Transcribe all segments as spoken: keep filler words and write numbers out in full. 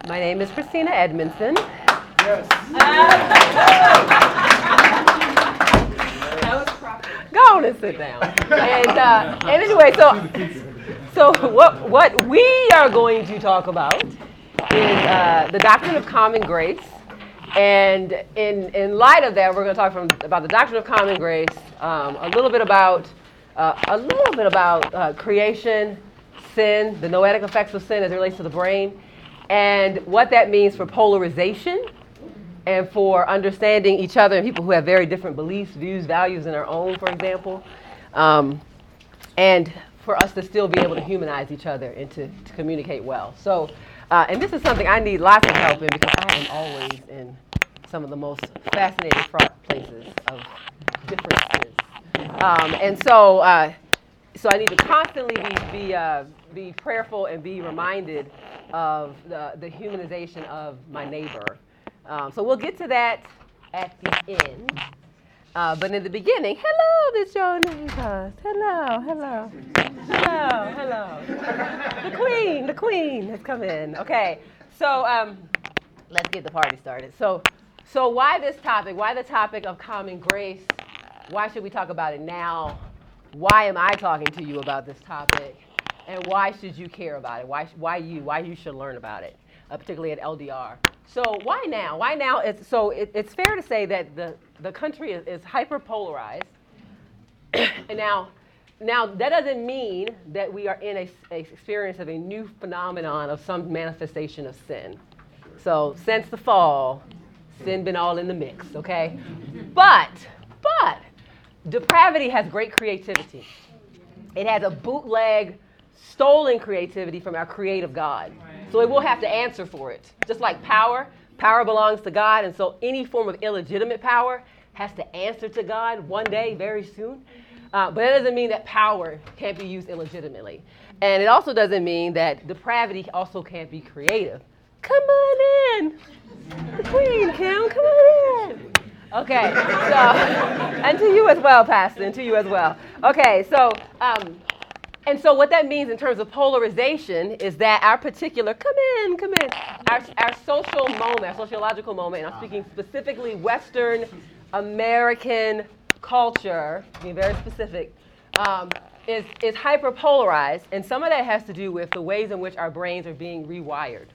My name is Christina Edmondson. Yes. That was proper. Go on and sit down. And, uh, and anyway, so so what what we are going to talk about is uh, the doctrine of common grace. And in in light of that, we're going to talk from about the doctrine of common grace, um, a little bit about uh, a little bit about uh, creation, sin, the noetic effects of sin as it relates to the brain, and what that means for polarization and for understanding each other and people who have very different beliefs, views, values in our own, for example, um, and for us to still be able to humanize each other and to, to communicate well. So, uh, and this is something I need lots of help in because I am always in some of the most fascinating fraught places of differences. Um, and so, uh, so I need to constantly be be, uh, be prayerful and be reminded of the, the humanization of my neighbor. Um, so we'll get to that at the end. Uh, but in the beginning, hello, Miss Jonas. Hello, hello, hello, hello. The queen, the queen has come in. Okay, so um, let's get the party started. So, so why this topic? Why the topic of common grace? Why should we talk about it now? Why am I talking to you about this topic? And why should you care about it? Why, why you? Why you should learn about it, uh, particularly at L D R. So why now? Why now? It's, so it, it's fair to say that the, the country is, is hyper-polarized. And now, now, that doesn't mean that we are in a, a experience of a new phenomenon of some manifestation of sin. So since the fall, sin been all in the mix, okay? But, but, depravity has great creativity. It has a bootleg, stolen creativity from our creative God. So it will have to answer for it. Just like power, power belongs to God, and so any form of illegitimate power has to answer to God one day, very soon. Uh, but that doesn't mean that power can't be used illegitimately. And it also doesn't mean that depravity also can't be creative. Come on in. The queen, Kim, come on in. Okay, so, and to you as well, Pastor, and to you as well. Okay, so, um, and so what that means in terms of polarization is that our particular, come in, come in, our, our social moment, our sociological moment, and I'm speaking specifically Western American culture, being very specific, um, is, is hyper-polarized, and some of that has to do with the ways in which our brains are being rewired.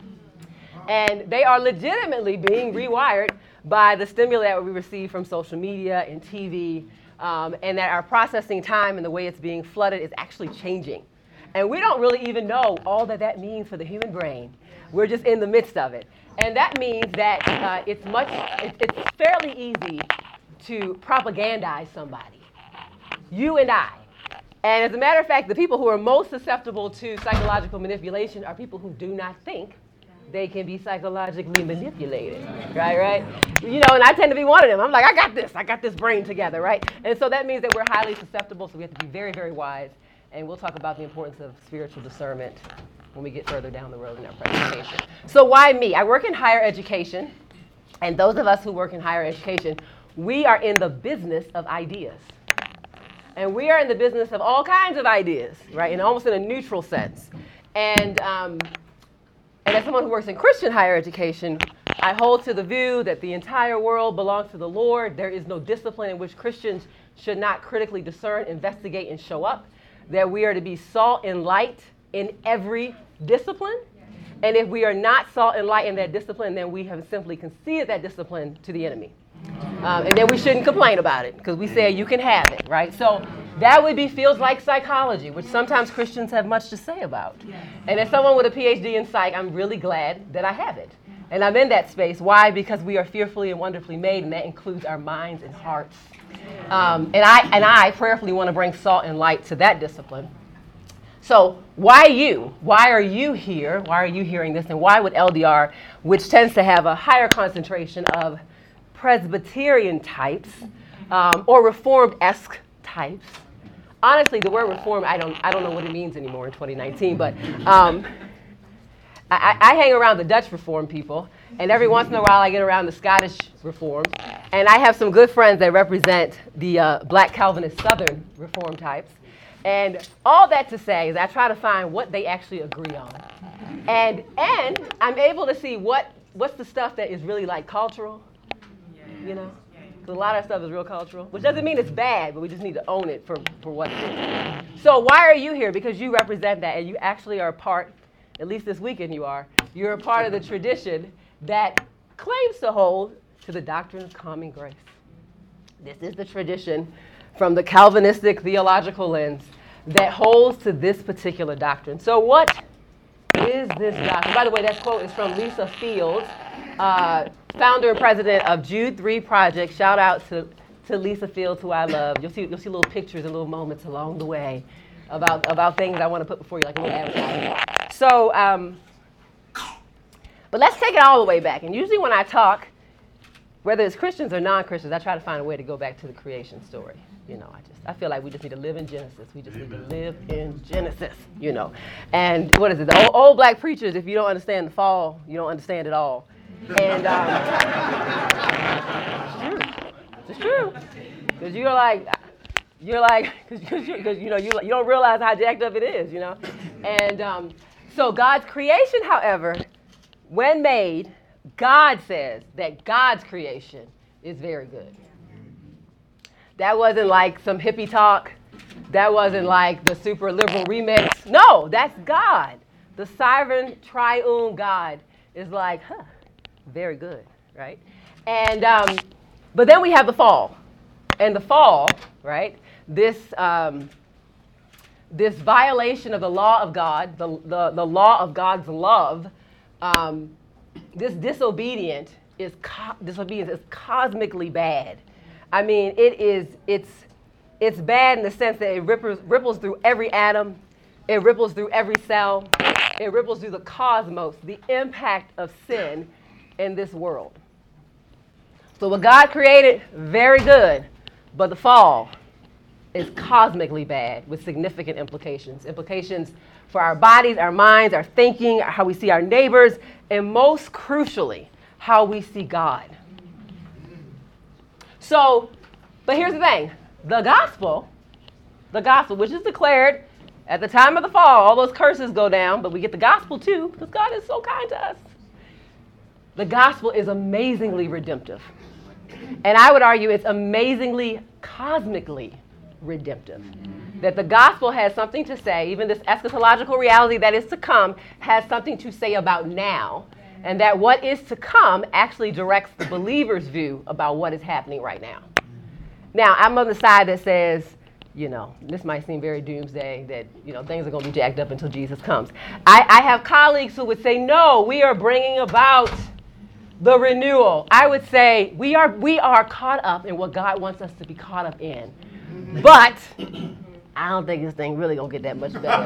And they are legitimately being rewired by the stimuli that we receive from social media and T V, um, and that our processing time and the way it's being flooded is actually changing. And we don't really even know all that that means for the human brain. We're just in the midst of it. And that means that uh, it's much, it, it's fairly easy to propagandize somebody, you and I. And as a matter of fact, the people who are most susceptible to psychological manipulation are people who do not think they can be psychologically manipulated, right, right? You know, and I tend to be one of them. I'm like, I got this, I got this brain together, right? And so that means that we're highly susceptible, so we have to be very, very wise. And we'll talk about the importance of spiritual discernment when we get further down the road in our presentation. So why me? I work in higher education, and those of us who work in higher education, we are in the business of ideas. And we are in the business of all kinds of ideas, right, in almost in a neutral sense. And, um, And as someone who works in Christian higher education, I hold to the view that the entire world belongs to the Lord. There is no discipline in which Christians should not critically discern, investigate, and show up. That we are to be salt and light in every discipline. And if we are not salt and light in that discipline, then we have simply conceded that discipline to the enemy. Um, and then we shouldn't complain about it because we say you can have it, right? So that would be feels like psychology, which sometimes Christians have much to say about. And as someone with a P H D in psych, I'm really glad that I have it. And I'm in that space. Why? Because we are fearfully and wonderfully made, and that includes our minds and hearts. Um, and I and I prayerfully want to bring salt and light to that discipline. So why you? Why are you here? Why are you hearing this? And why would L D R, which tends to have a higher concentration of Presbyterian types um, or Reformed-esque types. Honestly, the word Reformed, I don't, I don't know what it means anymore in twenty nineteen, but um, I, I hang around the Dutch Reformed people, and every once in a while I get around the Scottish Reformed, and I have some good friends that represent the uh, Black Calvinist Southern Reformed types. And all that to say is I try to find what they actually agree on. And and I'm able to see what what's the stuff that is really like cultural, you know? Because a lot of stuff is real cultural, which doesn't mean it's bad, but we just need to own it for, for what it is. So why are you here? Because you represent that, and you actually are a part, at least this weekend you are, you're a part of the tradition that claims to hold to the doctrine of common grace. This is the tradition from the Calvinistic theological lens that holds to this particular doctrine. So what is this doctrine? By the way, that quote is from Lisa Fields, uh, founder and president of Jude three Project. Shout out to, to Lisa Fields, who I love. You'll see, you'll see little pictures and little moments along the way about, about things I want to put before you, like a little advertisement. So, um, but let's take it all the way back. And usually when I talk, whether it's Christians or non-Christians, I try to find a way to go back to the creation story. You know, I just I feel like we just need to live in Genesis. We just Amen. Need to live in Genesis, you know. And what is it? The old, old black preachers, if you don't understand the fall, you don't understand it all. And um, it's true. It's true. Because you're like, you're like, because you, you know, you, you don't realize how jacked up it is, you know. And um, so God's creation, however, when made, God says that God's creation is very good. That wasn't like some hippie talk. That wasn't like the super liberal remix. No, that's God. The sovereign triune God is like, huh, very good, right? And, um, but then we have the fall. And the fall, right, this, um, this violation of the law of God, the, the, the law of God's love, um, this disobedient is co- disobedience is cosmically bad. I mean, it is it's it's bad in the sense that it ripples, ripples through every atom, it ripples through every cell, it ripples through the cosmos, the impact of sin in this world. So what God created, very good, but the fall is cosmically bad with significant implications. Implications for our bodies, our minds, our thinking, how we see our neighbors, and most crucially, how we see God. So, but here's the thing. The gospel, the gospel, which is declared at the time of the fall, all those curses go down, but we get the gospel too, because God is so kind to us. The gospel is amazingly redemptive. And I would argue it's amazingly cosmically redemptive. That the gospel has something to say, even this eschatological reality that is to come has something to say about now, and that what is to come actually directs the believer's view about what is happening right now. Now, I'm on the side that says, you know, this might seem very doomsday, that, you know, things are going to be jacked up until Jesus comes. I, I have colleagues who would say, no, we are bringing about the renewal. I would say we are we are caught up in what God wants us to be caught up in. But I don't think this thing really gonna get that much better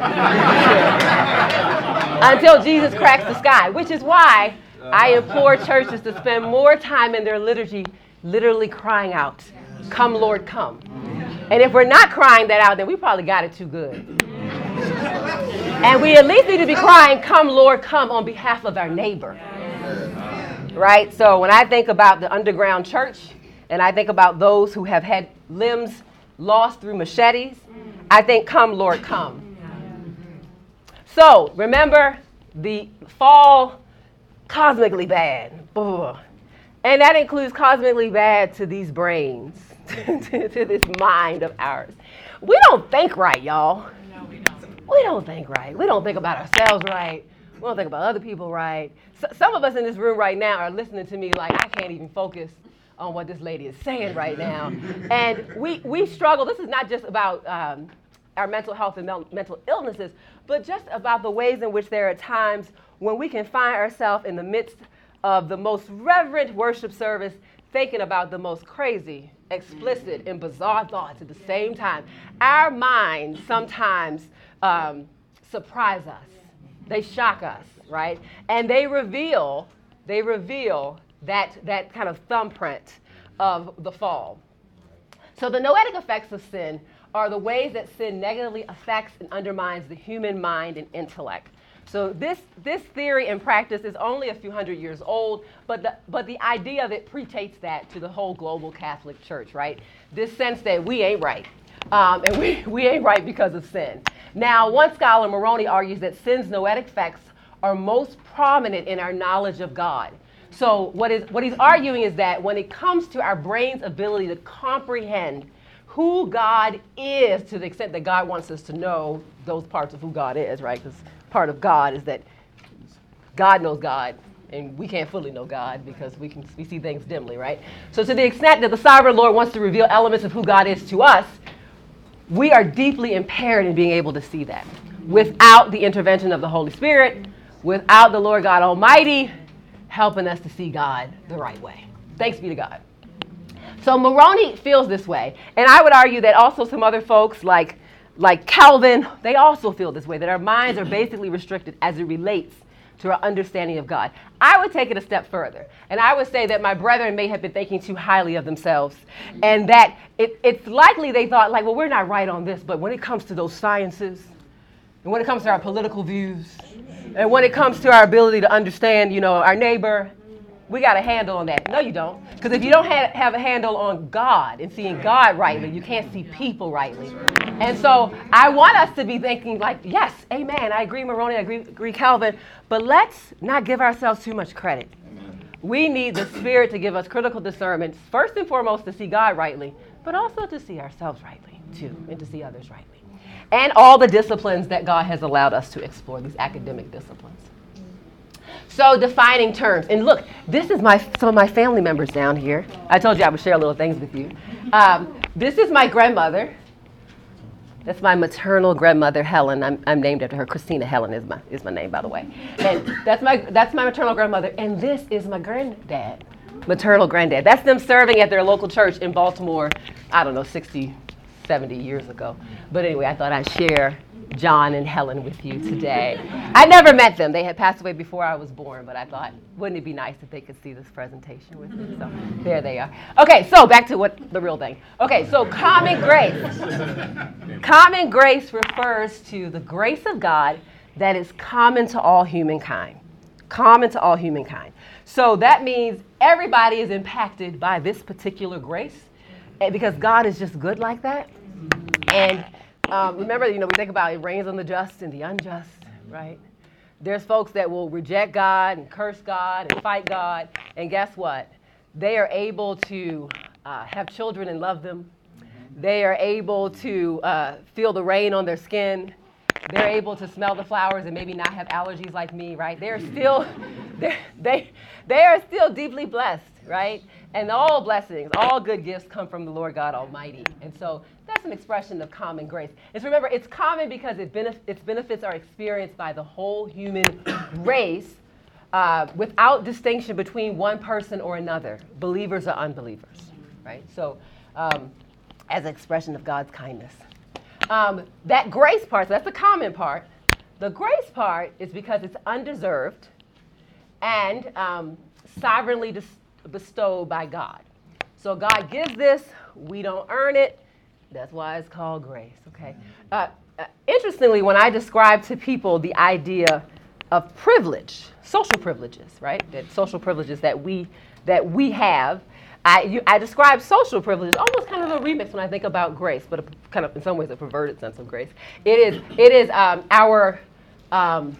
until Jesus cracks the sky, which is why I implore churches to spend more time in their liturgy literally crying out, come Lord, come. And if we're not crying that out, then we probably got it too good. And we at least need to be crying, come Lord, come on behalf of our neighbor. Right? So when I think about the underground church, and I think about those who have had limbs lost through machetes, I think, come, Lord, come. So, remember, the fall, cosmically bad. And that includes cosmically bad to these brains, to, to this mind of ours. We don't think right, y'all. No, we don't. We don't think right. We don't think about ourselves right. We don't think about other people right. So, some of us in this room right now are listening to me like, I can't even focus on what this lady is saying right now. And we, we struggle. This is not just about um, our mental health and mel- mental illnesses, but just about the ways in which there are times when we can find ourselves in the midst of the most reverent worship service thinking about the most crazy, explicit, and bizarre thoughts at the same time. Our minds sometimes um, surprise us. They shock us, right? And they reveal, they reveal that, that kind of thumbprint of the fall. So the noetic effects of sin are the ways that sin negatively affects and undermines the human mind and intellect. So this, this theory and practice is only a few hundred years old, but the, but the idea of it predates that to the whole global Catholic Church, right? This sense that we ain't right. Um, and we, we ain't right because of sin. Now, one scholar, Moroni, argues that sin's noetic effects are most prominent in our knowledge of God. So what is what he's arguing is that when it comes to our brain's ability to comprehend who God is, to the extent that God wants us to know those parts of who God is, right? Because part of God is that God knows God, and we can't fully know God because we can we see things dimly, right? So to the extent that the sovereign Lord wants to reveal elements of who God is to us, we are deeply impaired in being able to see that. Without the intervention of the Holy Spirit, without the Lord God Almighty helping us to see God the right way. Thanks be to God. So Moroni feels this way. And I would argue that also some other folks like, like Calvin, they also feel this way, that our minds are basically restricted as it relates to our understanding of God. I would take it a step further. And I would say that my brethren may have been thinking too highly of themselves. And that it, it's likely they thought, like, well, we're not right on this. But when it comes to those sciences, and when it comes to our political views, and when it comes to our ability to understand, you know, our neighbor, we got a handle on that. No, you don't. Because if you don't have, have a handle on God and seeing God rightly, you can't see people rightly. And so I want us to be thinking like, yes, amen, I agree, Moroni, I agree, agree Calvin, but let's not give ourselves too much credit. We need the Spirit to give us critical discernment, first and foremost to see God rightly, but also to see ourselves rightly, too, and to see others rightly. And all the disciplines that God has allowed us to explore, these academic disciplines. So defining terms. And look, this is my some of my family members down here. I told you I would share little things with you. Um, this is my grandmother. That's my maternal grandmother, Helen. I'm, I'm named after her. Christina Helen is my is my name, by the way. And that's my that's my maternal grandmother. And this is my granddad, maternal granddad. That's them serving at their local church in Baltimore, I don't know, sixty, seventy years ago. But anyway, I thought I'd share John and Helen with you today. I never met them. They had passed away before I was born, but I thought, wouldn't it be nice if they could see this presentation with me? So there they are. Okay, so back to what the real thing. Okay, so common grace. Common grace refers to the grace of God that is common to all humankind. Common to all humankind. So that means everybody is impacted by this particular grace, and because God is just good like that. And Um, remember, you know, we think about it rains on the just and the unjust, right? There's folks that will reject God and curse God and fight God. And guess what? They are able to uh, have children and love them. They are able to uh, feel the rain on their skin. They're able to smell the flowers and maybe not have allergies like me, right? They're still, they're, they, they are still deeply blessed, right? And all blessings, all good gifts come from the Lord God Almighty. And so that's an expression of common grace. And remember, it's common because it benef- its benefits are experienced by the whole human race uh, without distinction between one person or another, believers or unbelievers, right? So um, as an expression of God's kindness. Um, that grace part, so that's the common part. The grace part is because it's undeserved and um, sovereignly dis- bestowed by God. So God gives this, we don't earn it. That's why it's called grace, okay? Uh, uh, interestingly, when I describe to people the idea of privilege, social privileges, right? That social privileges that we that we have, I, you, I describe social privileges almost kind of a remix when I think about grace, but a, kind of in some ways a perverted sense of grace. It is it is um, our um,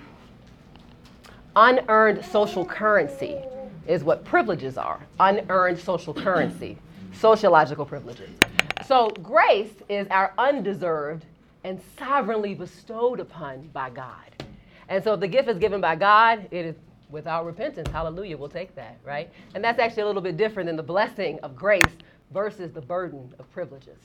unearned social currency is what privileges are. Unearned social currency, sociological privileges. So grace is our undeserved and sovereignly bestowed upon by God. And so if the gift is given by God, it is without repentance. Hallelujah, we'll take that, right? And that's actually a little bit different than the blessing of grace versus the burden of privileges.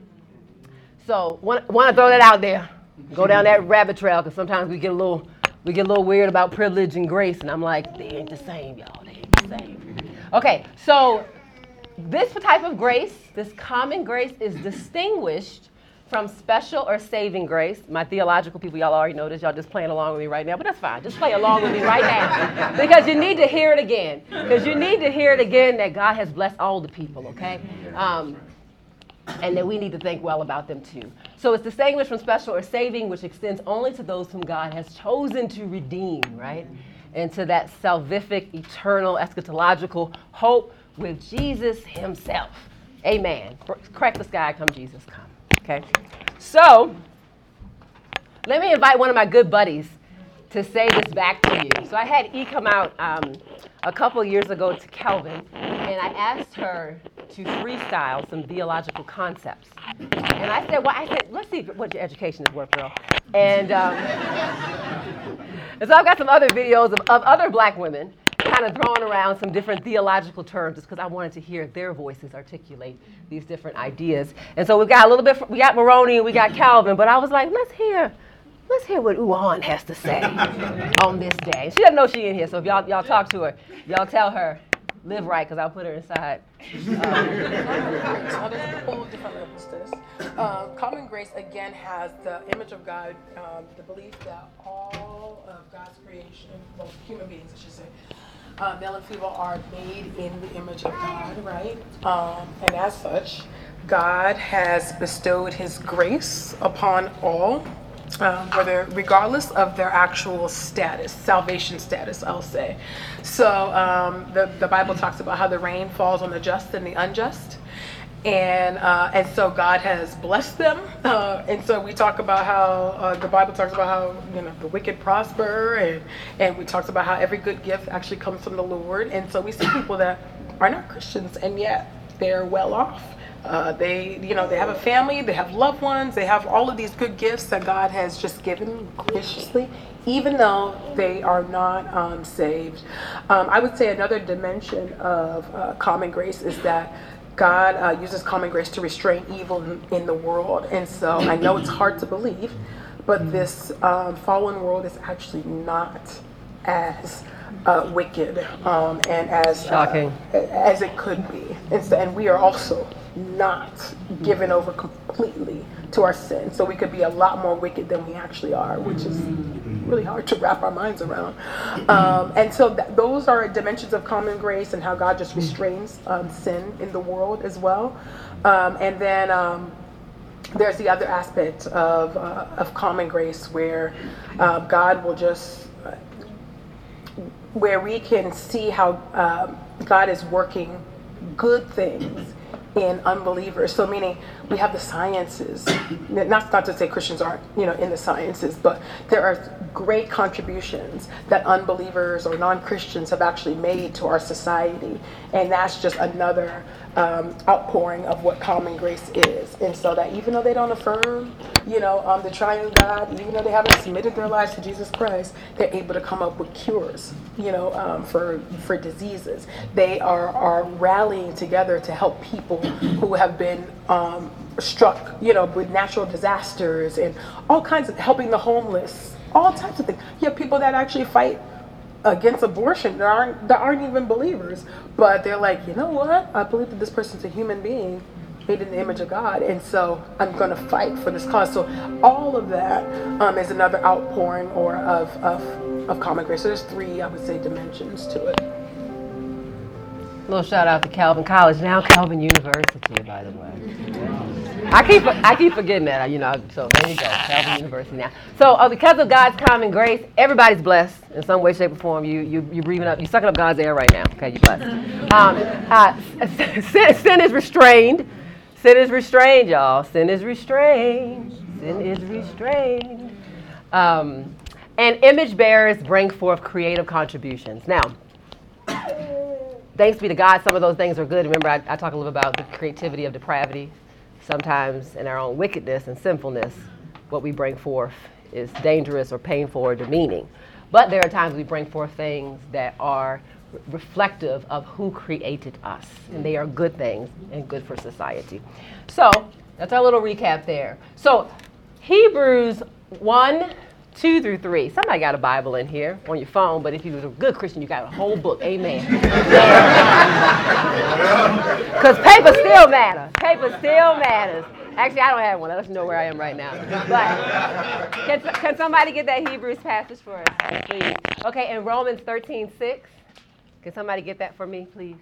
So want, want to throw that out there. Go down that rabbit trail, because sometimes we get a little we get a little weird about privilege and grace, and I'm like, they ain't the same, y'all. They ain't the same. Okay, so this type of grace, this common grace, is distinguished from special or saving grace. My theological people, y'all already know this. Y'all just playing along with me right now, but that's fine. Just play along with me right now, because you need to hear it again. Because you need to hear it again that God has blessed all the people, okay? Um, and that we need to think well about them too. So it's distinguished from special or saving, which extends only to those whom God has chosen to redeem, right? And to that salvific, eternal, eschatological hope with Jesus himself. Amen. Crack the sky, come Jesus, come. Okay. So, let me invite one of my good buddies to say this back to you. So I had E come out um, a couple years ago to Calvin, and I asked her to freestyle some theological concepts. And I said, well, I said, let's see what your education is worth, girl. And, um, and so I've got some other videos of, of other black women kind of throwing around some different theological terms just because I wanted to hear their voices articulate these different ideas. And so we've got a little bit, we got Moroni and we got Calvin, but I was like, let's hear Let's hear what Uwan has to say on this day. She doesn't know she in here, so if y'all y'all talk to her, y'all tell her, live right, because I'll put her inside. Um, so there's a whole different levels to this. Uh, Common Grace, again, has the image of God, um, the belief that all of God's creation, well, human beings, I should say, uh, male and female, are made in the image of God, right? Um, and as such, God has bestowed his grace upon all. Um, whether regardless of their actual status, salvation status, I'll say. So um, the the Bible talks about how the rain falls on the just and the unjust, and uh, and so God has blessed them. Uh, and so we talk about how uh, the Bible talks about how you know the wicked prosper, and and we talked about how every good gift actually comes from the Lord. And so we see people that are not Christians and yet they're well off. Uh, they, you know, they have a family, they have loved ones, they have all of these good gifts that God has just given graciously, even though they are not um, saved. Um, I would say another dimension of uh, common grace is that God uh, uses common grace to restrain evil in, in the world. And so I know it's hard to believe, but this um, fallen world is actually not as uh, wicked um, and as uh, as it could be. And, so, and we are also not given over completely to our sin. So we could be a lot more wicked than we actually are, which is really hard to wrap our minds around. Um, and so th- those are dimensions of common grace and how God just restrains um, sin in the world as well. Um, and then um, there's the other aspect of, uh, of common grace where uh, God will just, uh, where we can see how uh, God is working good things in unbelievers. So meaning we have the sciences, not, not to say Christians aren't, you know, in the sciences, but there are great contributions that unbelievers or non-Christians have actually made to our society. And that's just another um, outpouring of what common grace is. And so that even though they don't affirm, you know, um, the triune God, even though they haven't submitted their lives to Jesus Christ, they're able to come up with cures, you know, um, for for diseases. They are, are rallying together to help people who have been um, struck, you know, with natural disasters and all kinds of, helping the homeless, all types of things. You have people that actually fight against abortion that aren't that aren't even believers, but they're like, you know what? I believe that this person's a human being made in the image of God, and so I'm going to fight for this cause. So all of that um, is another outpouring or of, of of common grace. So there's three, I would say, dimensions to it. A little shout out to Calvin College, now Calvin University, by the way. I keep I keep forgetting that, you know. So there you go, Calvin University now. So uh, because of God's common grace, everybody's blessed in some way, shape, or form. You you you breathing up, you sucking up God's air right now. Okay, you're blessed. Um, uh, sin, sin is restrained. Sin is restrained, y'all. Sin is restrained. Sin is restrained. Um, and image bearers bring forth creative contributions. Now, thanks be to God, some of those things are good. Remember, I, I talk a little bit about the creativity of depravity. Sometimes in our own wickedness and sinfulness, what we bring forth is dangerous or painful or demeaning. But there are times we bring forth things that are re- reflective of who created us. And they are good things and good for society. So that's our little recap there. So Hebrews one, two through three. Somebody got a Bible in here on your phone, but if you're a good Christian, you got a whole book. Amen. Because paper still matters. Paper still matters. Actually, I don't have one. Let us know where I am right now. But can, can somebody get that Hebrews passage for us, please? Okay, in Romans thirteen six. Can somebody get that for me, please?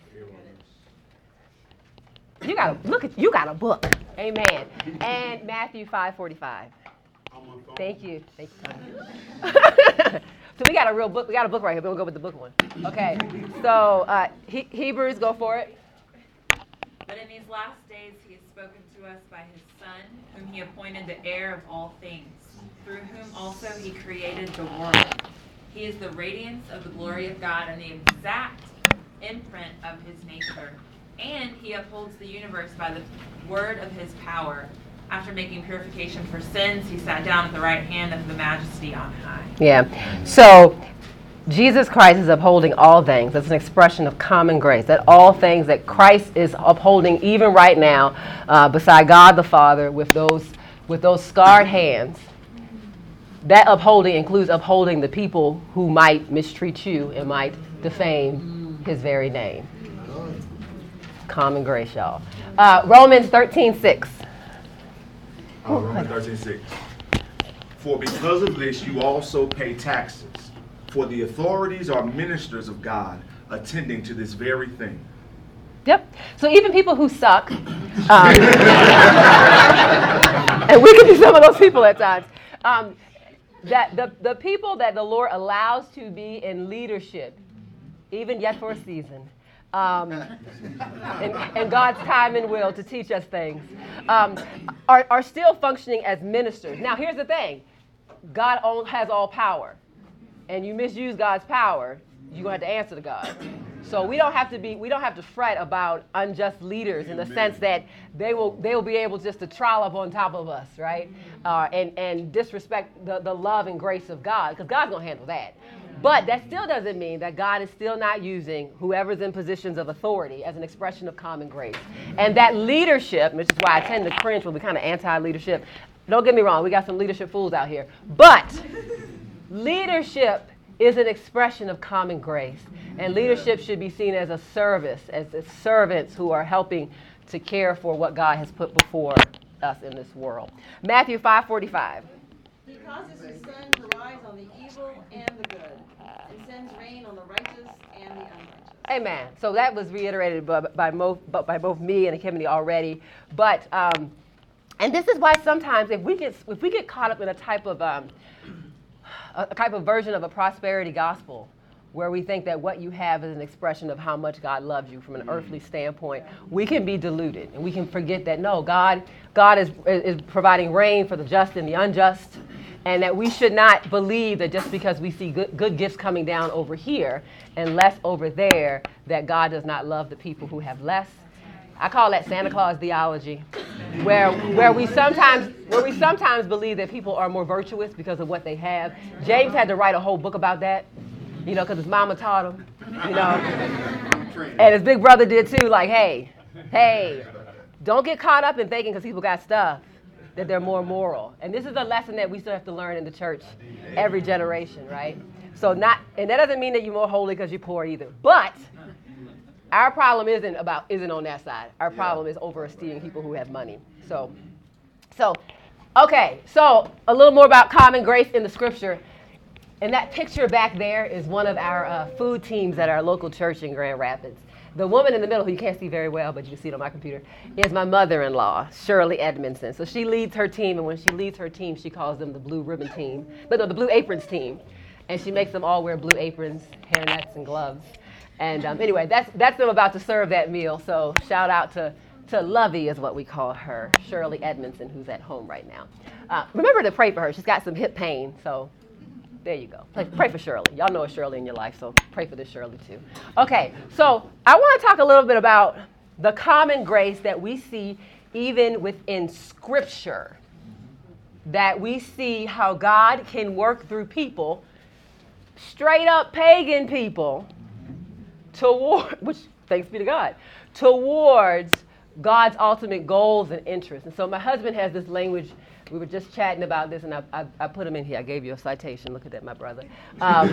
You got a look at you got a book. Amen. And Matthew five forty-five. Thank you. Thank you. So we got a real book. We got a book right here. We'll go with the book one. Okay. So uh, he- Hebrews, go for it. But in these last days he has spoken to us by his Son, whom he appointed the heir of all things, through whom also he created the world. He is the radiance of the glory of God and the exact imprint of his nature. And he upholds the universe by the word of his power. After making purification for sins, he sat down at the right hand of the Majesty on high. Yeah. So Jesus Christ is upholding all things. That's an expression of common grace. That all things that Christ is upholding, even right now, uh, beside God the Father, with those with those scarred hands. That upholding includes upholding the people who might mistreat you and might defame his very name. Common grace, y'all. Uh, Romans thirteen six. Uh, Romans thirteen six. For because of this you also pay taxes, for the authorities are ministers of God, attending to this very thing. Yep. So even people who suck, um, and we can be some of those people at times, um, that the, the people that the Lord allows to be in leadership, even yet for a season, um, and, and God's time and will to teach us things, um, are, are still functioning as ministers. Now, here's the thing. God all, has all power. And you misuse God's power, you're going to have to answer to God. So we don't have to be, we don't have to fret about unjust leaders in the sense that they will they will be able just to trollop on top of us, right? Uh, and, and disrespect the, the love and grace of God, because God's going to handle that. But that still doesn't mean that God is still not using whoever's in positions of authority as an expression of common grace. And that leadership, which is why I tend to cringe when we kind of anti-leadership. Don't get me wrong, we got some leadership fools out here. But leadership is an expression of common grace. And leadership should be seen as a service, as, as servants who are helping to care for what God has put before us in this world. Matthew five forty-five. He causes his sun to rise on the evil and the good, and sends rain on the righteous and the unrighteous. Amen. So that was reiterated by, by, mo- by both me and Kimberly already. But um, and this is why sometimes if we get if we get caught up in a type of um, a type of version of a prosperity gospel, where we think that what you have is an expression of how much God loves you from an earthly standpoint, we can be deluded and we can forget that no, God, God is is providing rain for the just and the unjust, and that we should not believe that just because we see good, good gifts coming down over here and less over there, that God does not love the people who have less. I call that Santa Claus theology, where where we sometimes where we sometimes believe that people are more virtuous because of what they have. James had to write a whole book about that. You know, because his mama taught him, you know, and his big brother did too, like, hey, hey, don't get caught up in thinking because people got stuff that they're more moral. And this is a lesson that we still have to learn in the church every generation, right? So not, and that doesn't mean that you're more holy because you're poor either. But our problem isn't about, isn't on that side. Our problem is over-esteeming people who have money. So, so, okay, so a little more about common grace in the scripture. And that picture back there is one of our uh, food teams at our local church in Grand Rapids. The woman in the middle, who you can't see very well, but you can see it on my computer, is my mother-in-law, Shirley Edmondson. So she leads her team, and when she leads her team, she calls them the Blue Ribbon Team, but no, the Blue Aprons Team. And she makes them all wear blue aprons, hairnets, and gloves. And um, anyway, that's that's them about to serve that meal. So shout out to, to Lovey is what we call her, Shirley Edmondson, who's at home right now. Uh, remember to pray for her. She's got some hip pain, so there you go. Pray, pray for Shirley. Y'all know a Shirley in your life, so pray for this Shirley too. Okay, so I want to talk a little bit about the common grace that we see even within Scripture. That we see how God can work through people, straight up pagan people, toward, which, thanks be to God, towards God's ultimate goals and interests. And so my husband has this language. We were just chatting about this, and I, I, I put him in here. I gave you a citation. Look at that, my brother. Um,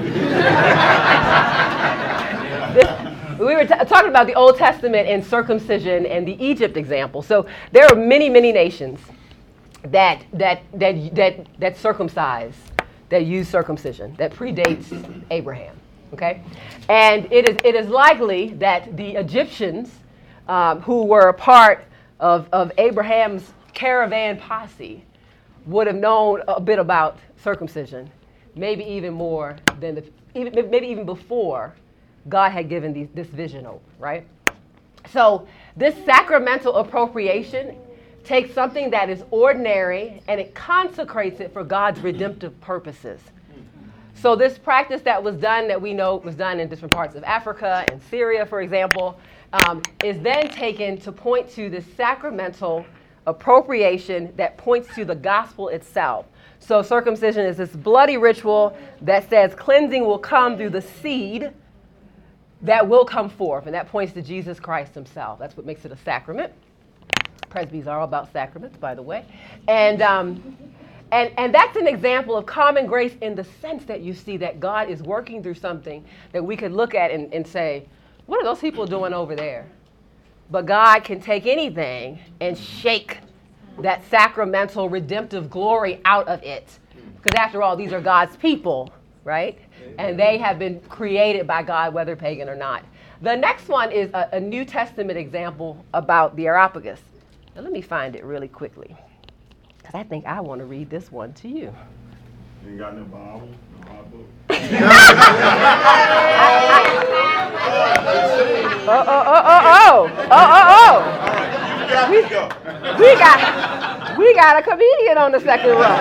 this, we were t- talking about the Old Testament and circumcision and the Egypt example. So there are many, many nations that that that that that circumcise, that use circumcision, that predates Abraham. Okay, and it is it is likely that the Egyptians, um, who were a part of of Abraham's caravan posse, would have known a bit about circumcision, maybe even more than the, even, maybe even before God had given these, this vision over, right? So this sacramental appropriation takes something that is ordinary and it consecrates it for God's redemptive purposes. So this practice that was done, that we know was done in different parts of Africa and Syria, for example, um, is then taken to point to this sacramental appropriation that points to the gospel itself. So circumcision is this bloody ritual that says cleansing will come through the seed that will come forth, and that points to Jesus Christ himself. That's what makes it a sacrament. Presby's are all about sacraments, by the way. And, um, and, and that's an example of common grace in the sense that you see that God is working through something that we could look at and, and say, what are those people doing over there? But God can take anything and shake that sacramental redemptive glory out of it. Because after all, these are God's people, right? And they have been created by God, whether pagan or not. The next one is a, a New Testament example about the Areopagus. Now, let me find it really quickly, because I think I want to read this one to you. You ain't got no Bible, no Bible. Oh, oh, oh, oh, oh, oh, oh, oh. We, we got, we got a comedian on the second row.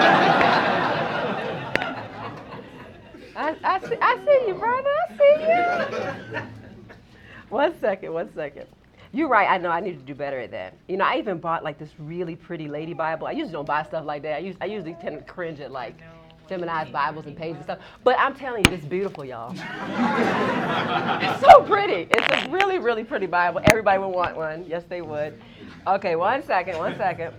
I, I, see, I see you, brother. I see you. One second, one second. You're right. I know I need to do better at that. You know, I even bought like this really pretty lady Bible. I usually don't buy stuff like that. I, use, I usually tend to cringe at like feminized Bibles and pages and stuff. But I'm telling you, it's beautiful, y'all. It's so pretty. It's a really, really pretty Bible. Everybody would want one. Yes, they would. Okay, one second, one second.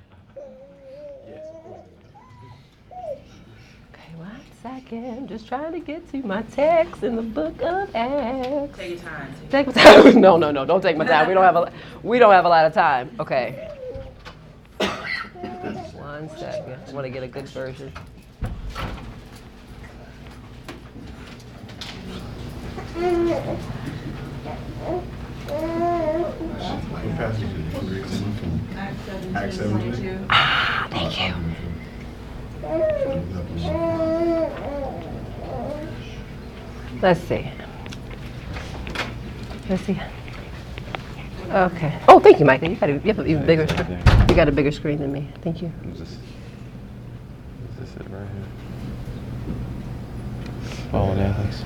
One second, just trying to get to my text in the book of Acts. Take your time. Take my time. No, no, no, don't take my time. We don't have a, we don't have a lot of time. Okay. One second. I want to get a good version. Acts seventeen. Ah, thank you. Let's see. Let's see. Okay. Oh, thank you, Micah. You got a, you have an even bigger screen. You got a bigger screen than me. Thank you. Is this, is this it right here? Oh, yeah, thanks.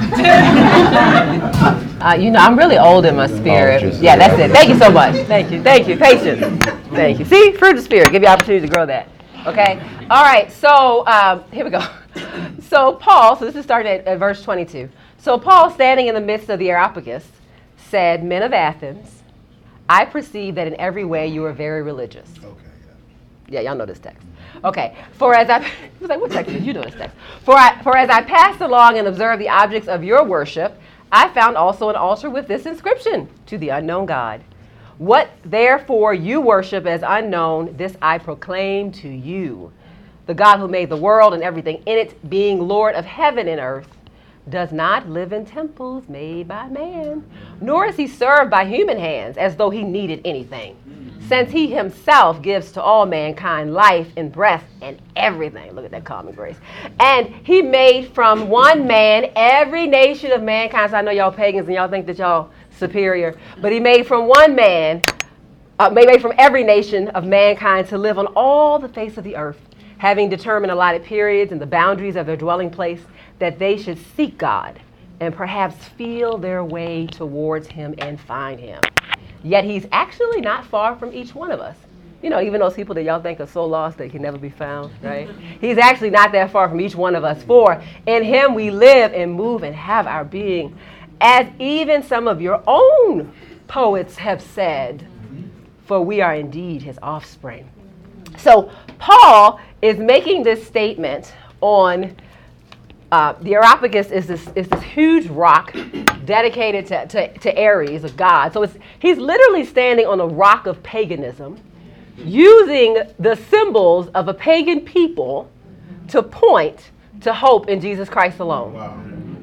Uh, you know, I'm really old in my spirit. Oh, just- yeah, that's it. Thank you so much. Thank you. Thank you. Patience. Thank you. See, fruit of the spirit. Give you opportunity to grow that. Okay. All right. So um, here we go. So Paul. So this is starting at, at verse twenty-two. So Paul, standing in the midst of the Areopagus, said, "Men of Athens, I perceive that in every way you are very religious." Okay, Yeah, y'all know this text. Okay. For as I, I was like, what text is you know this text? For I, for as I passed along and observed the objects of your worship, I found also an altar with this inscription: to the unknown God. What therefore you worship as unknown, this I proclaim to you. The God who made the world and everything in it, being Lord of heaven and earth, does not live in temples made by man, nor is he served by human hands as though he needed anything, since he himself gives to all mankind life and breath and everything. Look at that common grace. And he made from one man every nation of mankind. So I know y'all pagans and y'all think that y'all superior, but he made from one man, uh, made from every nation of mankind to live on all the face of the earth, having determined allotted periods and the boundaries of their dwelling place, that they should seek God and perhaps feel their way towards him and find him. Yet he's actually not far from each one of us. You know, even those people that y'all think are so lost they can never be found, right? He's actually not that far from each one of us. For in him we live and move and have our being, as even some of your own poets have said, for we are indeed his offspring. So Paul is making this statement on uh, the Areopagus is this is this huge rock dedicated to, to, to Ares, a god. So it's, he's literally standing on a rock of paganism, using the symbols of a pagan people to point to hope in Jesus Christ alone. Wow.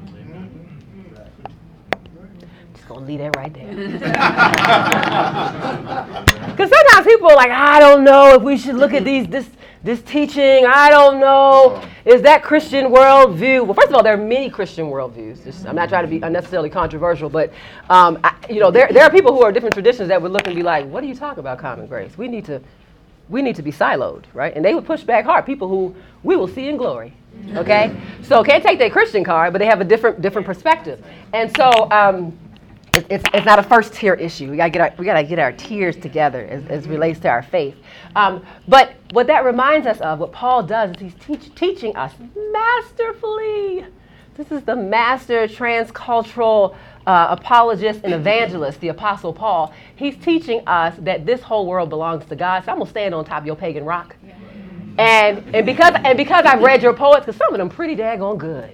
Just gonna leave that right there. Because sometimes people are like, I don't know if we should look at these this this teaching, I don't know, is that Christian worldview? Well, first of all, there are many Christian worldviews. Just, I'm not trying to be unnecessarily controversial, but um, I, you know, there there are people who are different traditions that would look and be like, what are you talking about, common grace? We need to we need to be siloed, right? And they would push back hard. People who we will see in glory, okay? So can't take their Christian card, but they have a different different perspective. And so um, it, it's it's not a first tier issue. We gotta get our we gotta get our tiers together as, as relates to our faith. Um, but what that reminds us of, what Paul does, is he's teach, teaching us masterfully. This is the master transcultural uh, apologist and evangelist, the Apostle Paul. He's teaching us that this whole world belongs to God. So I'm gonna stand on top of your pagan rock. Yeah. And and because and because I've read your poets, because some of them pretty daggone good.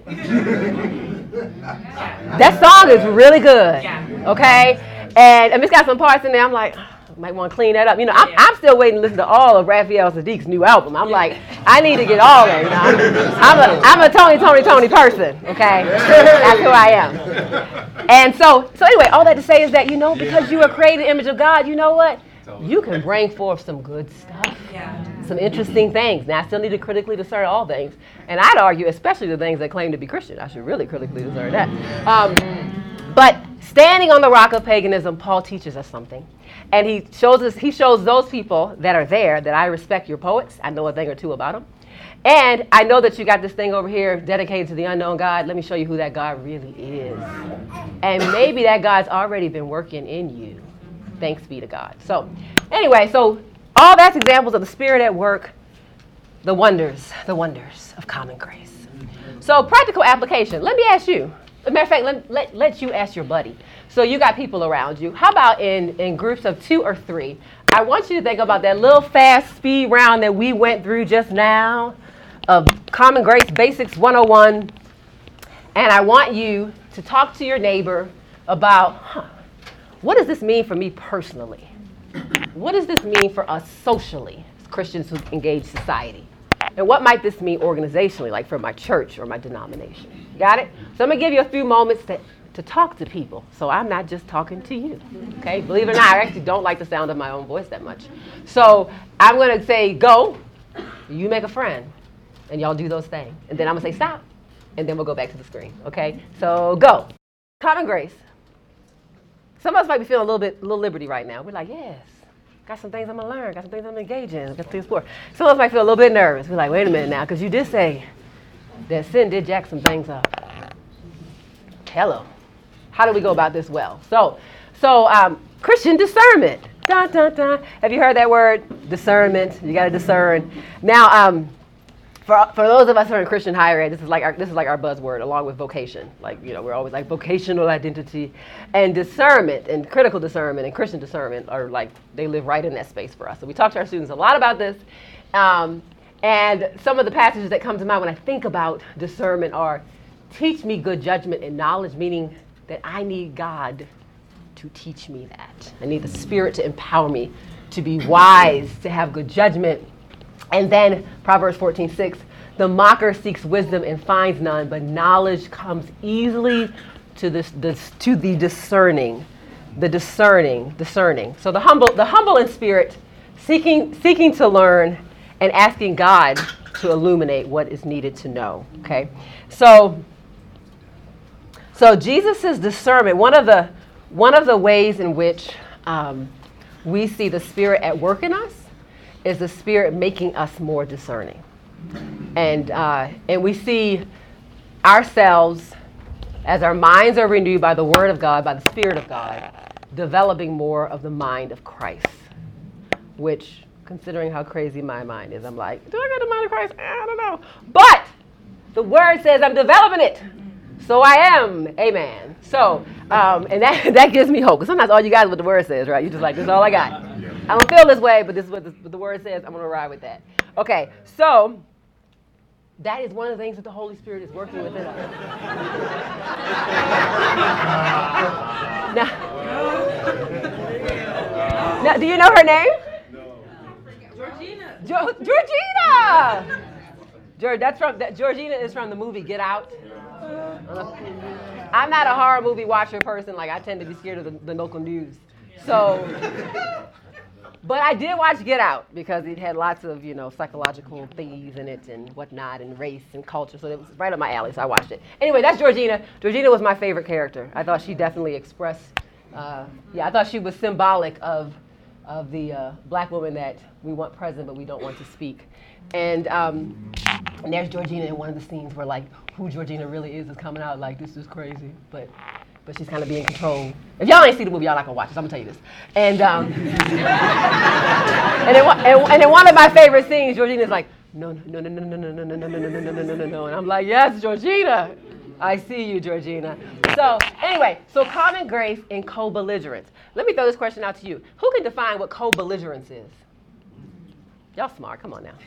That song is really good. Okay? And, and it's got some parts in there I'm like, might want to clean that up. You know, I'm, I'm still waiting to listen to all of Raphael Sadiq's new album. I'm like, I need to get all that. You know? I'm, I'm a I'm a Tony, Tony, Tony person. Okay, that's who I am. And so, so anyway, all that to say is that, you know, because you are created in the image of God, you know what? You can bring forth some good stuff. Yeah. Some interesting things. Now, I still need to critically discern all things, and I'd argue, especially the things that claim to be Christian, I should really critically discern that. Um, but standing on the rock of paganism, Paul teaches us something. And he shows us, he shows those people that are there that I respect your poets. I know a thing or two about them. And I know that you got this thing over here dedicated to the unknown God. Let me show you who that God really is. And maybe that God's already been working in you. Thanks be to God. So anyway, so all that's examples of the Spirit at work, the wonders, the wonders of common grace. So practical application. Let me ask you. As a matter of fact, let, let, let you ask your buddy. So you got people around you. How about in, in groups of two or three? I want you to think about that little fast speed round that we went through just now of Common Grace Basics one oh one. And I want you to talk to your neighbor about, huh, what does this mean for me personally? What does this mean for us socially, as Christians who engage society? And what might this mean organizationally, like for my church or my denomination? Got it? So I'm going to give you a few moments to, to talk to people. So I'm not just talking to you. Okay? Believe it or not, I actually don't like the sound of my own voice that much. So I'm going to say, go. You make a friend. And y'all do those things. And then I'm going to say, stop. And then we'll go back to the screen. Okay? So go. Common grace. Some of us might be feeling a little bit, a little liberty right now. We're like, yes. Got some things I'm going to learn. Got some things I'm going to engage in. Got some things to explore. Some of us might feel a little bit nervous. We're like, wait a minute now, because you did say that sin did jack some things up. Hello. How do we go about this well? So, so um, Christian discernment. Dun, dun, dun. Have you heard that word? Discernment. You got to discern. Now, um, for for those of us who are in Christian higher ed, this is like our this is like our buzzword, along with vocation. Like, you know, we're always like vocational identity, and discernment and critical discernment and Christian discernment are like they live right in that space for us. So we talk to our students a lot about this, um, and some of the passages that come to mind when I think about discernment are, teach me good judgment and knowledge, meaning that I need God to teach me that. I need the Spirit to empower me to be wise, to have good judgment. And then Proverbs fourteen six, the mocker seeks wisdom and finds none, but knowledge comes easily to this, this to the discerning, the discerning, discerning. So the humble, the humble in spirit, seeking seeking to learn and asking God to illuminate what is needed to know. Okay, so so Jesus' discernment. One of the one of the ways in which um, we see the Spirit at work in us is the Spirit making us more discerning. And uh, and we see ourselves, as our minds are renewed by the Word of God, by the Spirit of God, developing more of the mind of Christ. Which, considering how crazy my mind is, I'm like, do I got the mind of Christ? I don't know. But the Word says I'm developing it. So I am. Amen. So, um, and that that gives me hope. Because sometimes all you got is what the Word says, right? You're just like, this is all I got. I don't feel this way, but this is what the, what the Word says. I'm going to ride with that. Okay, so that is one of the things that the Holy Spirit is working within us. now, now, do you know her name? No. Georgina. Jo- Georgina! George, that's from, that, Georgina is from the movie Get Out. Uh, I'm not a horror movie watcher person. Like, I tend to be scared of the, the local news. So... But I did watch Get Out because it had lots of, you know, psychological things in it and whatnot and race and culture. So it was right up my alley, so I watched it. Anyway, that's Georgina. Georgina was my favorite character. I thought she definitely expressed, uh, yeah, I thought she was symbolic of of the uh, black woman that we want present but we don't want to speak. And, um, and there's Georgina in one of the scenes where, like, who Georgina really is is coming out like, this is crazy. But but she's kind of being controlled. If y'all ain't seen the movie, y'all not gonna watch this. I'm gonna tell you this. And um, and, in, and, and in one of my favorite scenes, Georgina's like, no, no, no, no, no, no, no, no, no, no, no, no, no, no, no, no. And I'm like, yes, Georgina. I see you, Georgina. So anyway, so common grace and co-belligerence. Let me throw this question out to you. Who can define what co-belligerence is? Y'all smart. Come on now.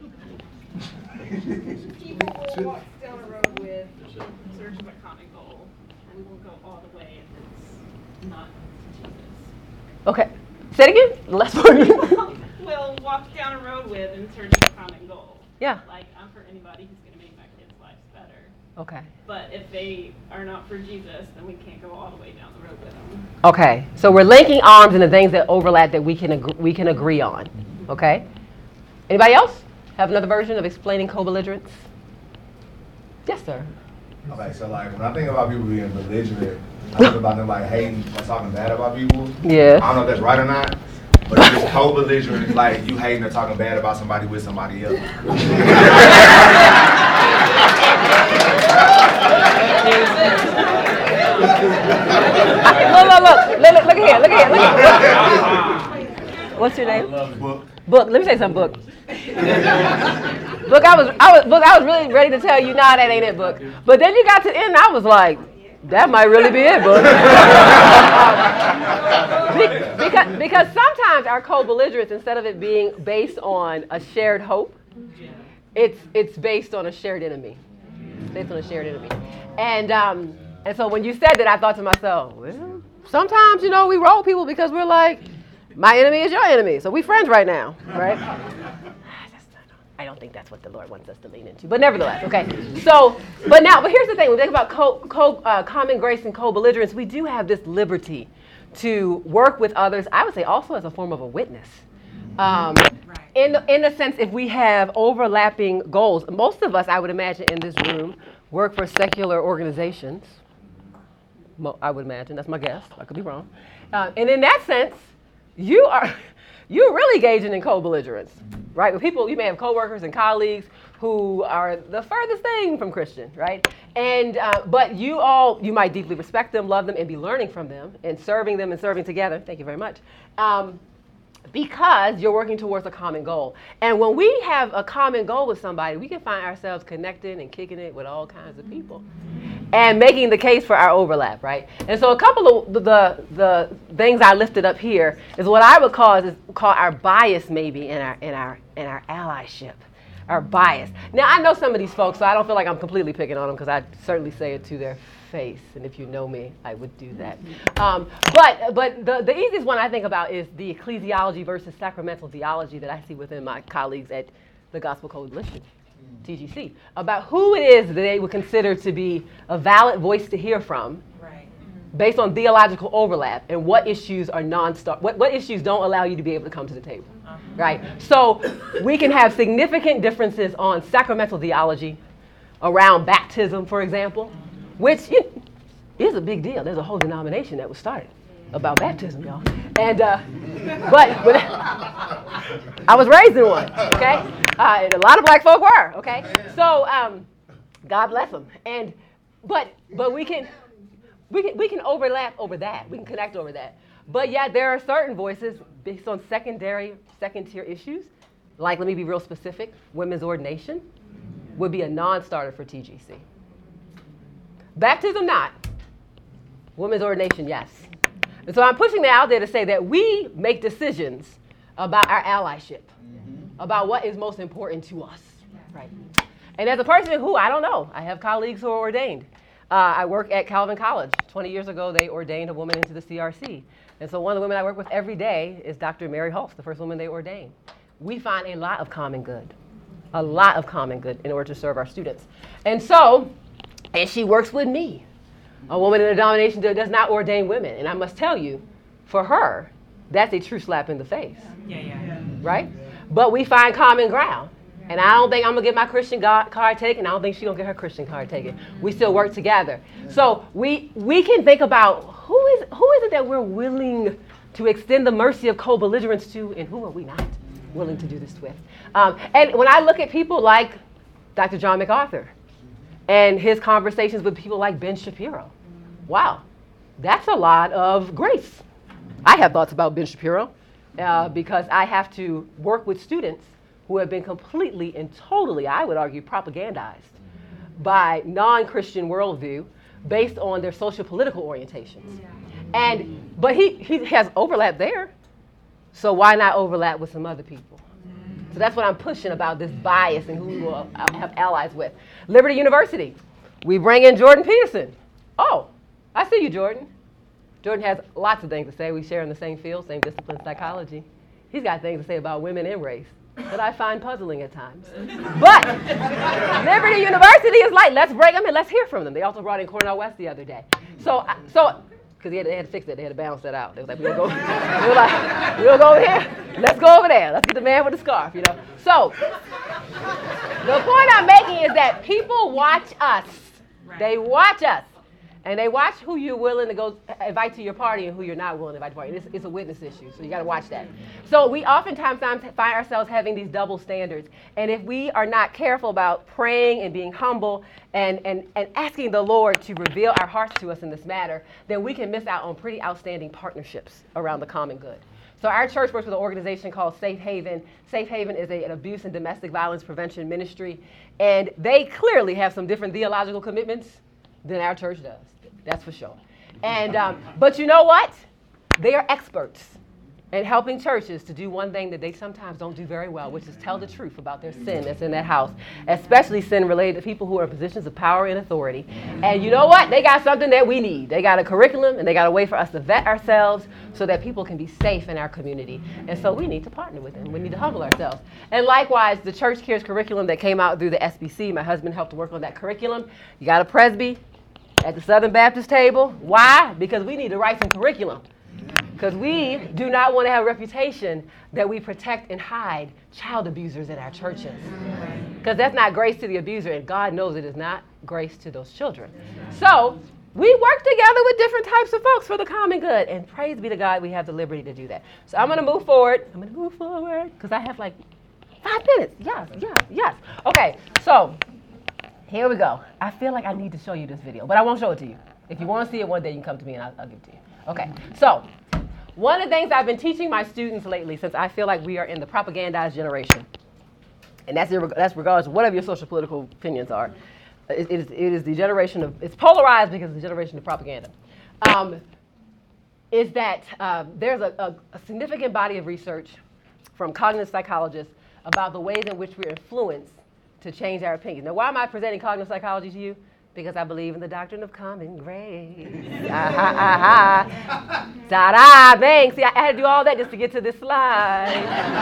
People will walk down a road with in search of a common goal, and we will go all the way if it's not Jesus. Okay. Say it again. Less word. We'll walk down a road with in search of a common goal. Yeah. Like, I'm for anybody who's going to make my kids' lives better. Okay. But if they are not for Jesus, then we can't go all the way down the road with them. Okay. So we're linking arms in the things that overlap that we can ag- we can agree on. Okay. Anybody else have another version of explaining co-belligerence? Yes, sir. Okay, so like when I think about people being belligerent, I think about them like hating or talking bad about people. Yeah. I don't know if that's right or not, but if it's co-belligerent, it's like you hating or talking bad about somebody with somebody else. Look, look, look, look, look, look here, look here, look here. What's your name? Book. Book. Let me say something, Book. Book, I was, I was, Book, I was really ready to tell you, nah, that ain't it, Book. But then you got to the end, and I was like, that might really be it, Book. Be- because, because sometimes our co-belligerence, instead of it being based on a shared hope, it's it's based on a shared enemy. It's based on a shared enemy. And um, and so when you said that, I thought to myself, well, sometimes, you know, we roll people because we're like, my enemy is your enemy, so we friends right now, right? I don't think that's what the Lord wants us to lean into, but nevertheless, okay. So, but now, but here's the thing: when we think about co, co, uh, common grace and co-belligerence, we do have this liberty to work with others. I would say also as a form of a witness. Um, Right. in the, in a sense, if we have overlapping goals, most of us, I would imagine, in this room, work for secular organizations. Mo- I would imagine, that's my guess. I could be wrong. Uh, and in that sense, you are you're really engaging in co-belligerence, right? With people, you may have coworkers and colleagues who are the furthest thing from Christian, right? And uh, but you all, you might deeply respect them, love them, and be learning from them and serving them and serving together. Thank you very much. Um, because you're working towards a common goal. And when we have a common goal with somebody, we can find ourselves connecting and kicking it with all kinds of people and making the case for our overlap, right? And so a couple of the the, the things I lifted up here is what I would call is call our bias maybe in our in our in our allyship. Our bias. Now, I know some of these folks, so I don't feel like I'm completely picking on them because I certainly say it to their face. And if you know me, I would do that. Um, but but the, the easiest one I think about is the ecclesiology versus sacramental theology that I see within my colleagues at the Gospel Coalition, T G C, about who it is that they would consider to be a valid voice to hear from. Right. Based on theological overlap and what issues are non-star, what, what issues don't allow you to be able to come to the table, uh-huh. Right? So we can have significant differences on sacramental theology around baptism, for example, which you know, is a big deal. There's a whole denomination that was started about baptism, y'all. And uh, but, but I was raised in one, okay? Uh, and a lot of black folk were, okay? So um, God bless them. And but but we can. We can, we can overlap over that. We can connect over that. But yet there are certain voices based on secondary, second tier issues. Like, let me be real specific. Women's ordination would be a non-starter for T G C. Baptism, not. Women's ordination, yes. And so I'm pushing that out there to say that we make decisions about our allyship, mm-hmm. about what is most important to us, right? And as a person who, I don't know, I have colleagues who are ordained. Uh, I work at Calvin College. twenty years ago, they ordained a woman into the C R C. And so one of the women I work with every day is Doctor Mary Hulse, the first woman they ordained. We find a lot of common good, a lot of common good in order to serve our students. And so, and she works with me, a woman in a denomination that does not ordain women. And I must tell you, for her, that's a true slap in the face, Yeah, yeah. right? But we find common ground. And I don't think I'm going to get my Christian God card taken. I don't think she's going to get her Christian card taken. We still work together. So we we can think about who is who is it that we're willing to extend the mercy of co-belligerence to, and who are we not willing to do this with? Um, and when I look at people like Doctor John MacArthur and his conversations with people like Ben Shapiro, wow, that's a lot of grace. I have thoughts about Ben Shapiro uh, because I have to work with students who have been completely and totally, I would argue, propagandized by non-Christian worldview based on their social political orientations. And but he, he has overlap there, so why not overlap with some other people? So that's what I'm pushing about this bias and who we will have allies with. Liberty University, we bring in Jordan Peterson. Oh, I see you, Jordan. Jordan has lots of things to say. We share in the same field, same discipline, psychology. He's got things to say about women and race that I find puzzling at times. But Liberty University is like, let's bring them in, let's hear from them. They also brought in Cornel West the other day. So, so because they had to fix it, they had to balance that out. They was like, we'll go, we were like, we'll go over here, let's go over there, let's get the man with the scarf, you know. So, the point I'm making is that people watch us. They watch us. And they watch who you're willing to go invite to your party and who you're not willing to invite to your party. It's, it's a witness issue, so you got to watch that. So we oftentimes find ourselves having these double standards. And if we are not careful about praying and being humble and, and, and asking the Lord to reveal our hearts to us in this matter, then we can miss out on pretty outstanding partnerships around the common good. So our church works with an organization called Safe Haven. Safe Haven is a, an abuse and domestic violence prevention ministry. And they clearly have some different theological commitments than our church does. That's for sure. And um, but you know what? They are experts in helping churches to do one thing that they sometimes don't do very well, which is tell the truth about their sin that's in that house, especially sin related to people who are in positions of power and authority. And you know what? They got something that we need. They got a curriculum, and they got a way for us to vet ourselves so that people can be safe in our community. And so we need to partner with them. We need to humble ourselves. And likewise, the Church Cares curriculum that came out through the S B C, my husband helped to work on that curriculum. You got a presby at the Southern Baptist table. Why? Because we need to write some curriculum. Because we do not want to have a reputation that we protect and hide child abusers in our churches. Because that's not grace to the abuser, and God knows it is not grace to those children. So we work together with different types of folks for the common good, and praise be to God we have the liberty to do that. So I'm going to move forward. I'm going to move forward because I have like five minutes. Yes, yes, yes. Okay, so here we go. I feel like I need to show you this video, but I won't show it to you. If you want to see it one day, you can come to me and I'll, I'll give it to you. Okay, so one of the things I've been teaching my students lately, since I feel like we are in the propagandized generation, and that's, that's regardless of whatever your social political opinions are, it, it, is, it is the generation of, it's polarized because it's the generation of propaganda, um, is that uh, there's a, a, a significant body of research from cognitive psychologists about the ways in which we're influenced to change our opinions. Now, why am I presenting cognitive psychology to you? Because I believe in the doctrine of common grace. Aha, aha. Ta-da, bang. See, I had to do all that just to get to this slide.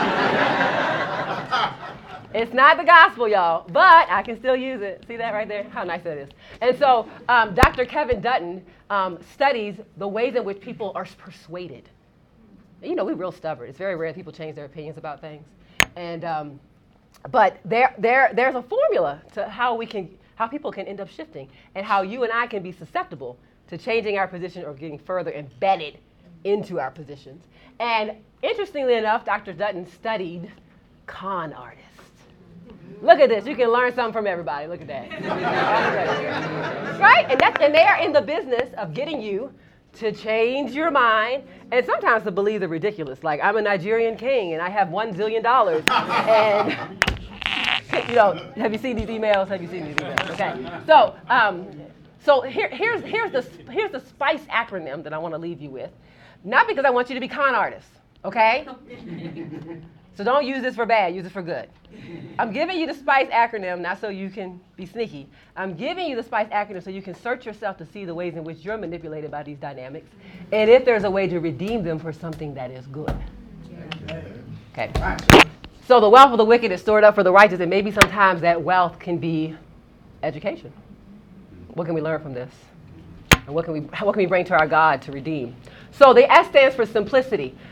It's not the gospel, y'all, but I can still use it. See that right there? How nice that is. And so um, Doctor Kevin Dutton um, studies the ways in which people are persuaded. You know, we're real stubborn. It's very rare that people change their opinions about things. And um, but there, there, there's a formula to how we can, how people can end up shifting, and how you and I can be susceptible to changing our position or getting further embedded into our positions. And interestingly enough, Doctor Dutton studied con artists. Look at this. You can learn something from everybody. Look at that. Right? And that's, and they are in the business of getting you to change your mind, and sometimes to believe the ridiculous. Like, I'm a Nigerian king, and I have one zillion dollars. And, you know, have you seen these emails? Have you seen these emails? Okay. So, um, so here, here's, here's, the, here's the SPICE acronym that I want to leave you with. Not because I want you to be con artists, okay? So don't use this for bad, use it for good. I'm giving you the SPICE acronym not so you can be sneaky. I'm giving you the SPICE acronym so you can search yourself to see the ways in which you're manipulated by these dynamics, and if there's a way to redeem them for something that is good. Okay. So the wealth of the wicked is stored up for the righteous, and maybe sometimes that wealth can be education. What can we learn from this? And what can we, what can we bring to our God to redeem? So the S stands for simplicity.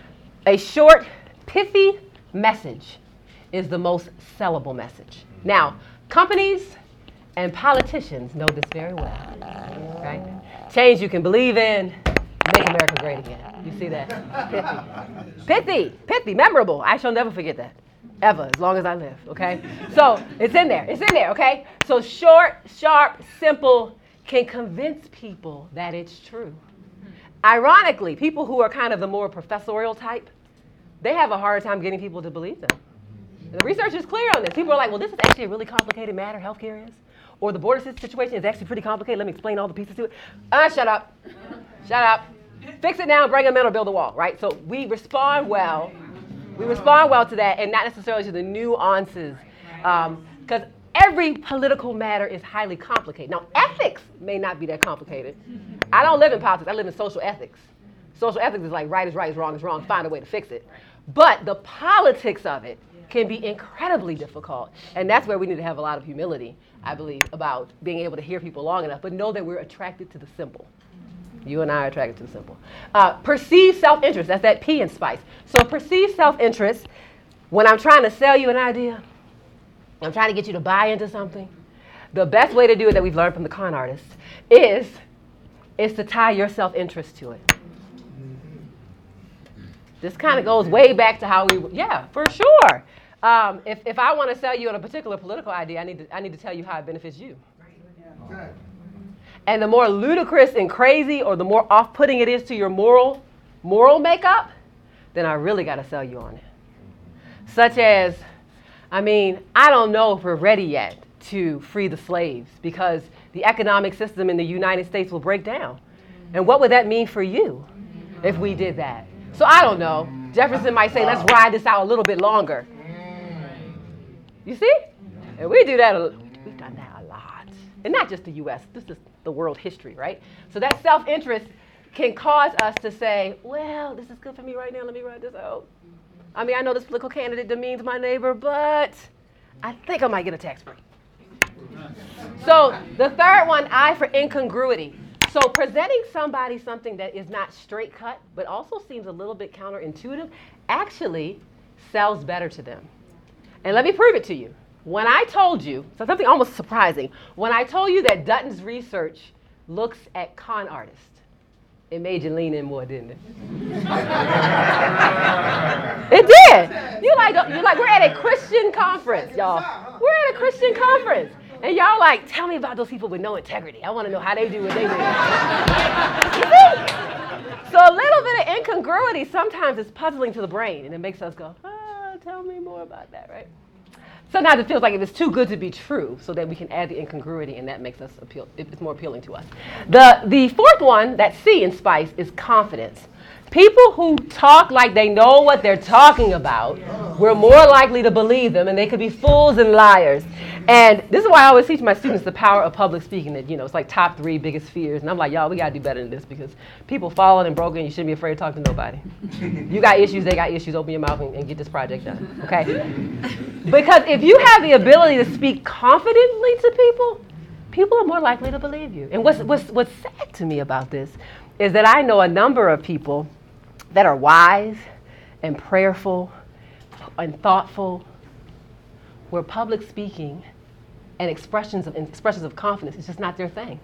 A short, pithy message is the most sellable message. Now, companies and politicians know this very well, right? Change you can believe in, make America great again. You see that? Pithy. Pithy, pithy, memorable. I shall never forget that, ever, as long as I live, okay? So it's in there, it's in there, okay? So short, sharp, simple can convince people that it's true. Ironically, people who are kind of the more professorial type, they have a hard time getting people to believe them. And the research is clear on this. People are like, well, this is actually a really complicated matter, healthcare is. Or the border situation is actually pretty complicated. Let me explain all the pieces to it. Ah, uh, shut up. Shut up. Fix it now, bring them in or build a wall, right? So we respond well. We respond well to that and not necessarily to the nuances. Because um, every political matter is highly complicated. Now, ethics may not be that complicated. I don't live in politics. I live in social ethics. Social ethics is like right is right, is wrong is wrong. Find a way to fix it. But the politics of it can be incredibly difficult. And that's where we need to have a lot of humility, I believe, about being able to hear people long enough, but know that we're attracted to the simple. You and I are attracted to the simple. Uh, perceived self-interest, that's that P in SPICE. So perceived self-interest, when I'm trying to sell you an idea, I'm trying to get you to buy into something, the best way to do it that we've learned from the con artists is, is to tie your self-interest to it. This kind of goes way back to how we, yeah, for sure. Um, if, if I want to sell you on a particular political idea, I need to, I need to tell you how it benefits you. Right. And the more ludicrous and crazy or the more off-putting it is to your moral, moral makeup, then I really got to sell you on it. Such as, I mean, I don't know if we're ready yet to free the slaves because the economic system in the United States will break down. And what would that mean for you if we did that? So I don't know. Jefferson might say, let's ride this out a little bit longer. You see? And we do that, a, we've done that a lot. And not just the U S, this is the world history, right? So that self-interest can cause us to say, well, this is good for me right now, let me ride this out. I mean, I know this political candidate demeans my neighbor, but I think I might get a tax break. So the third one, I for incongruity. So presenting somebody something that is not straight cut, but also seems a little bit counterintuitive, actually sells better to them. And let me prove it to you. When I told you, so something almost surprising, when I told you that Dutton's research looks at con artists, it made you lean in more, didn't it? It did. You like, you like, we're at a Christian conference, y'all. We're at a Christian conference. And y'all like, tell me about those people with no integrity. I want to know how they do what they do. You see? So a little bit of incongruity sometimes is puzzling to the brain, and it makes us go, ah, tell me more about that, right? Sometimes it feels like if it's too good to be true, so that we can add the incongruity, and that makes us appeal. It's more appealing to us. The the fourth one, that C in SPICE, is confidence. People who talk like they know what they're talking about, we're more likely to believe them, and they could be fools and liars. And this is why I always teach my students the power of public speaking. That, you know, it's like top three biggest fears. And I'm like, y'all, we got to do better than this because people falling and broken, you shouldn't be afraid to talk to nobody. You got issues, they got issues, open your mouth and, and get this project done, okay? Because if you have the ability to speak confidently to people, people are more likely to believe you. And what's, what's, what's sad to me about this is that I know a number of people that are wise and prayerful and thoughtful, where public speaking and expressions of, expressions of confidence is just not their thing.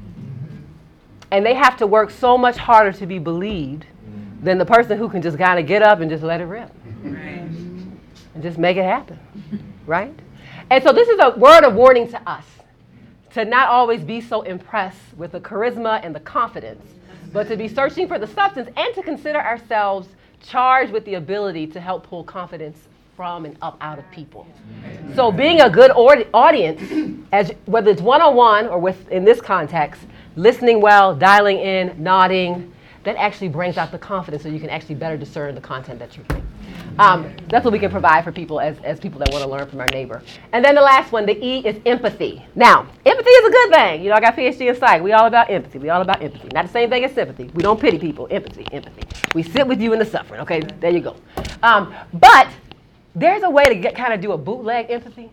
And they have to work so much harder to be believed than the person who can just kind of get up and just let it rip. Right. And just make it happen, right? And so this is a word of warning to us, to not always be so impressed with the charisma and the confidence, but to be searching for the substance and to consider ourselves charged with the ability to help pull confidence from and up out of people. So being a good or- audience, as whether it's one-on-one or with, in this context, listening well, dialing in, nodding, that actually brings out the confidence so you can actually better discern the content that you're hearing. Um, that's what we can provide for people as, as people that want to learn from our neighbor. And then the last one, the E, is empathy. Now, empathy is a good thing. You know, I got a P H D in psych. We all about empathy. We all about empathy. Not the same thing as sympathy. We don't pity people. Empathy, empathy. We sit with you in the suffering. Okay, there you go. Um, but there's a way to get kind of do a bootleg empathy.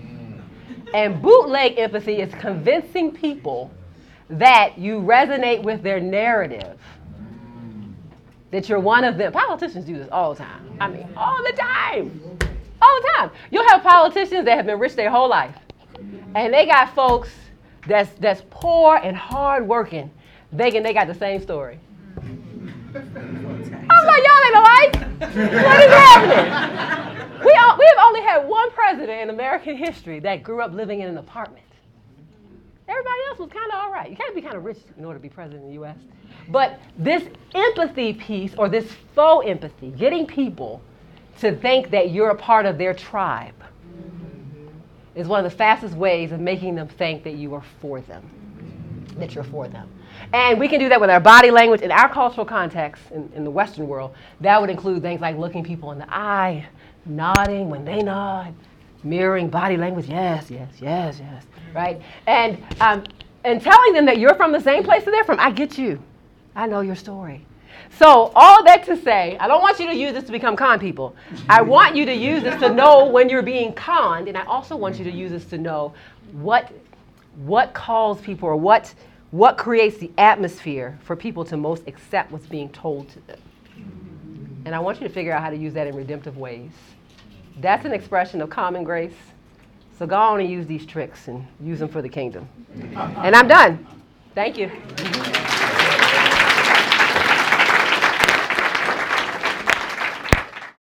And bootleg empathy is convincing people that you resonate with their narrative that you're one of them. Politicians do this all the time. I mean, all the time. All the time. You'll have politicians that have been rich their whole life. And they got folks that's that's poor and hard working, thinking they got the same story. I'm like, y'all ain't alike. What is happening? We, all, we have only had one president in American history that grew up living in an apartment. Everybody else was kind of all right. You got to be kind of rich in order to be president in the U S. But this empathy piece, or this faux empathy, getting people to think that you're a part of their tribe, is one of the fastest ways of making them think that you are for them, that you're for them. And we can do that with our body language. In our cultural context, in, in the Western world, that would include things like looking people in the eye, nodding when they nod, mirroring body language, yes, yes, yes, yes, right? And, um, and telling them that you're from the same place that they're from. I get you. I know your story. So all that to say, I don't want you to use this to become con people. I want you to use this to know when you're being conned, and I also want you to use this to know what, what calls people, or what, what creates the atmosphere for people to most accept what's being told to them. And I want you to figure out how to use that in redemptive ways. That's an expression of common grace. So go on and use these tricks and use them for the kingdom. And I'm done. Thank you.